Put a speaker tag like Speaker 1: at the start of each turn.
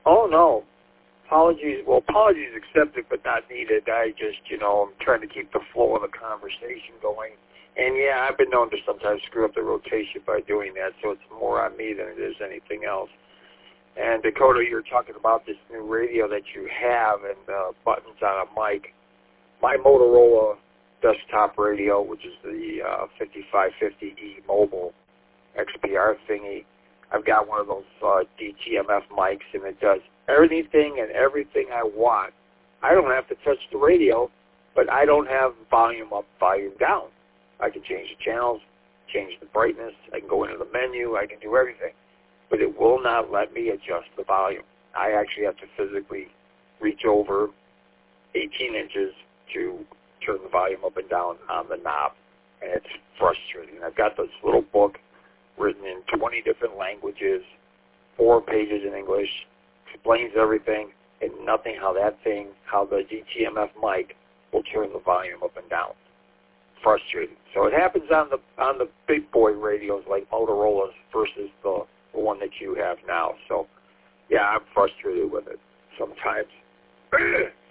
Speaker 1: Oh, no. Apologies accepted but not needed. I just, I'm trying to keep the flow of the conversation going. And, yeah, I've been known to sometimes screw up the rotation by doing that, so it's more on me than it is anything else. And, Dakota, you're talking about this new radio that you have and buttons on a mic. My Motorola desktop radio, which is the 5550E mobile XPR thingy, I've got one of those DTMF mics, and it does everything I want. I don't have to touch the radio, but I don't have volume up, volume down. I can change the channels, change the brightness. I can go into the menu. I can do everything. But it will not let me adjust the volume. I actually have to physically reach over 18 inches to turn the volume up and down on the knob, and it's frustrating. I've got this little book written in 20 different languages, 4 pages in English, explains everything, and nothing how the DTMF mic will turn the volume up and down. Frustrating. So it happens on the big boy radios like Motorola's versus the one that you have now. So, yeah, I'm frustrated with it sometimes.